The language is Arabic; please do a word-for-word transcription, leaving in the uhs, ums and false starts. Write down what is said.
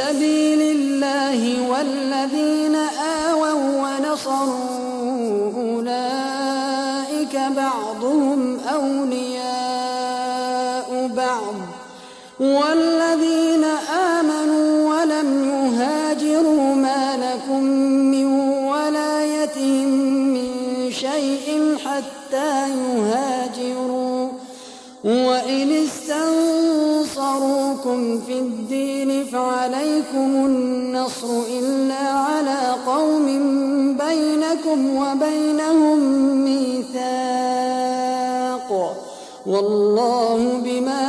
سبيل الله والذين آووا ونصروا أولئك بعضهم أولياء بعض والذين آمنوا ولم يهاجروا ما لكم من ولايتهم من شيء حتى يهاجروا وإن استنصروكم في الدين فعليكم النصر إلا على قوم بينكم وبينهم ميثاق والله بما